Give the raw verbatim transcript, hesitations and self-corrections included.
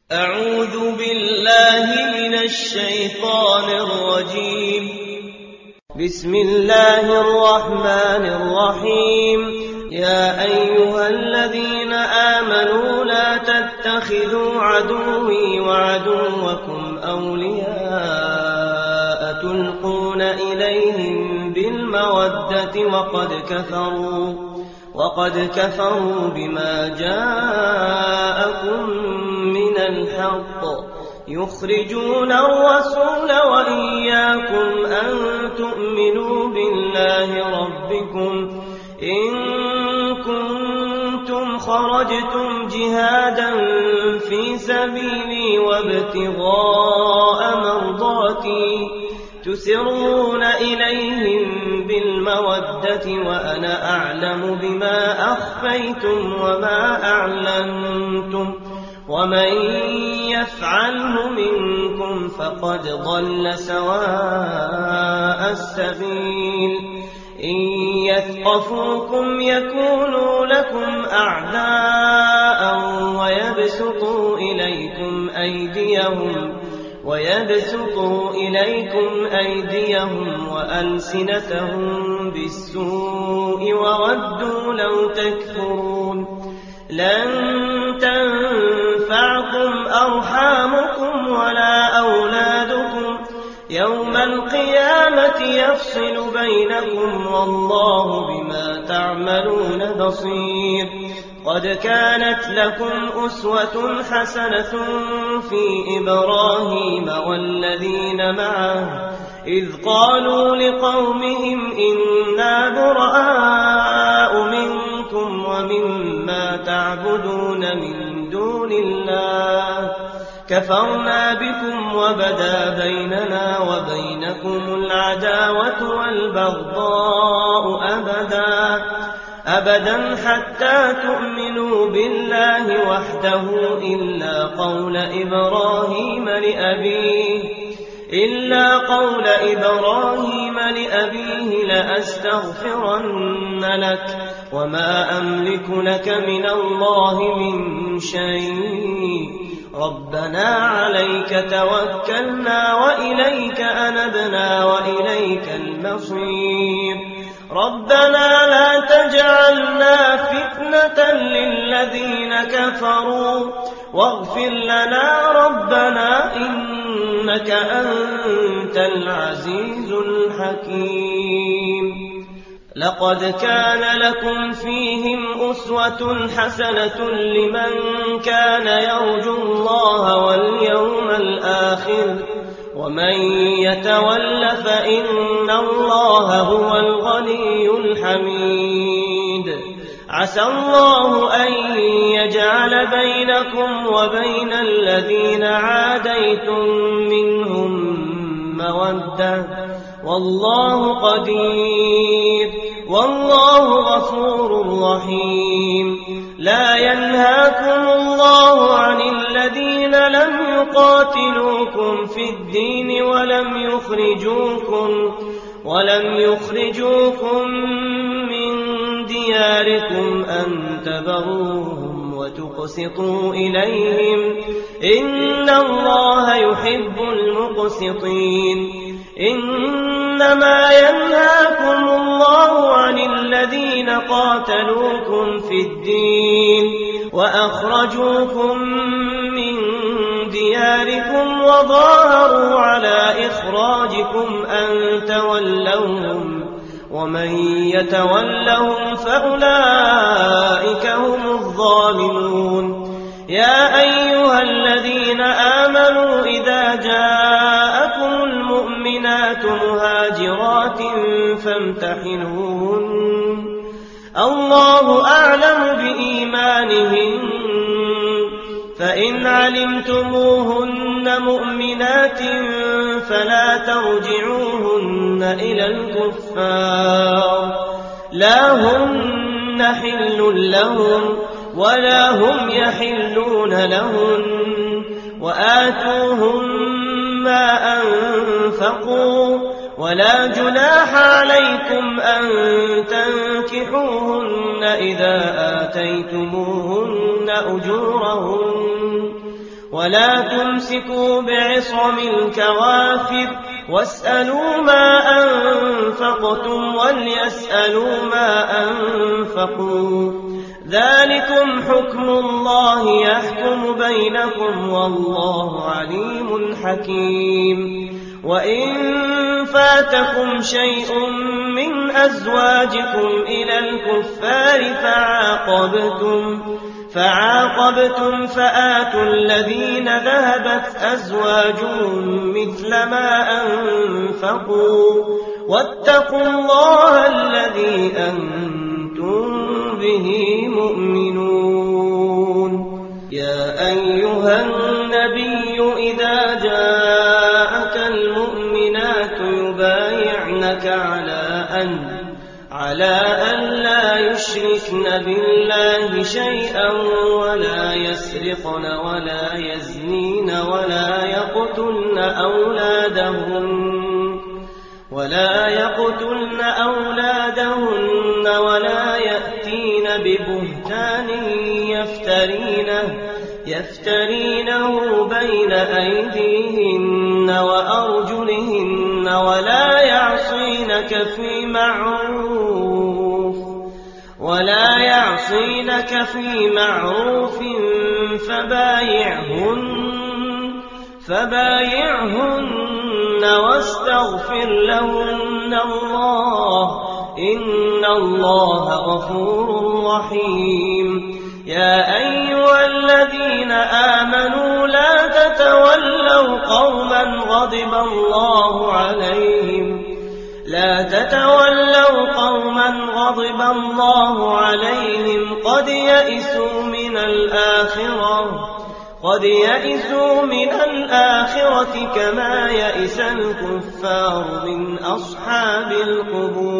أعوذ بالله من الشيطان الرجيم. بسم الله الرحمن الرحيم. يا أيها الذين آمنوا لا تتخذوا عدوي وعدوكم أولياء تلقون إليهم بالمودة وقد كفروا وقد كفروا بما جاءكم من الحق يخرجون الرسول وإياكم أن تؤمنوا بالله ربكم إن كنتم خرجتم جهادا في سبيلي وابتغاء مرضاتي تسرون إليهم بالمودة وأنا أعلم بما أخفيتم وما أعلنتم ومن يفعله منكم فقد ضل سواء السبيل. إن يثقفوكم يكونوا لكم أعداء ويبسطوا إليكم أيديهم ويبسطوا إليكم أيديهم وألسنتهم بالسوء وودوا لو تكفرون. لن تنفعكم أرحامكم ولا أولادكم يوم القيامة يفصل بينكم والله بما تعملون بصير. قد كانت لكم أسوة حسنة في إبراهيم والذين معه إذ قالوا لقومهم إنا براء منكم ومما تعبدون من دون الله كفرنا بكم وبدا بيننا وبينكم العداوة والبغضاء أبدا أبدا حتى تؤمنوا بالله وحده إلا قول إبراهيم لأبيه إلا قول إبراهيم لأبيه لأستغفرن لك وما أملك لك من الله من شيء ربنا عليك توكلنا وإليك أنبنا وإليك المصير. ربنا لا تجعلنا فتنة للذين كفروا واغفر لنا ربنا إنك أنت العزيز الحكيم. لقد كان لكم فيهم أسوة حسنة لمن كان يرجو الله واليوم الآخر ومن يتول فإن الله هو الغني الحميد. عسى الله أن يجعل بينكم وبين الذين عاديتم منهم مودة والله قدير والله غفور رحيم. لا ينهاكم الله عن الذين لم يقاتلوكم في الدين ولم يخرجوكم ولم يخرجوكم من دياركم أن تبروهم وتقسطوا إليهم إن الله يحب المقسطين. إنما ينهاكم الله عن الذين قاتلوكم في الدين وأخرجوكم من دياركم وظاهروا على إخراجكم أن تولوهم ومن يتولهم فأولئك هم الظالمون. يا أيها الذين آمنوا إذا جاءكم المؤمنات مهاجرات فامتحنوهن الله أعلم بإيمانهن فإن علمتموهن مؤمنات فلا ترجعوهن إلى الكفار لا هن حل لهم ولا هم يحلون لهن وآتوهم ما أنفقوا ولا جناح عليكم أن تنكحوهن إذا آتيتموهن أجورهن ولا تمسكوا بعصم الكوافر واسألوا ما أنفقتم وليسألوا ما أنفقوا ذلكم حكم الله يحكم بينكم والله عليم حكيم. وإن فاتكم شيء من أزواجكم إلى الكفار فعاقبتم فعاقبتم فآتوا الذين ذهبت أزواجهم مثل ما أنفقوا واتقوا الله الذي أنتم به مؤمنون. يا أيها النبي إذا جاءك المؤمنات يبايعنك على أن على أن لا يشركن بالله شيئا ولا يسرقن ولا يزنين ولا يقتلن أولادهن ولا يقتلن أولادهن ولا يأتين ببهتان يفترينه يفترينه بين أيديهن وأرجلهن ولا يعصينك في معروف ولا يعصينك في معروف فبايعهن فبايعهن واستغفر لهن الله إن الله غفور رحيم. يا أيها الذين آمنوا لا تتولوا قوما غضب الله عليهم لا تتولوا قوما غضب الله عليهم قد يئسوا من الآخرة قد يئسوا من الآخرة كما يئس الكفار من أصحاب القبور.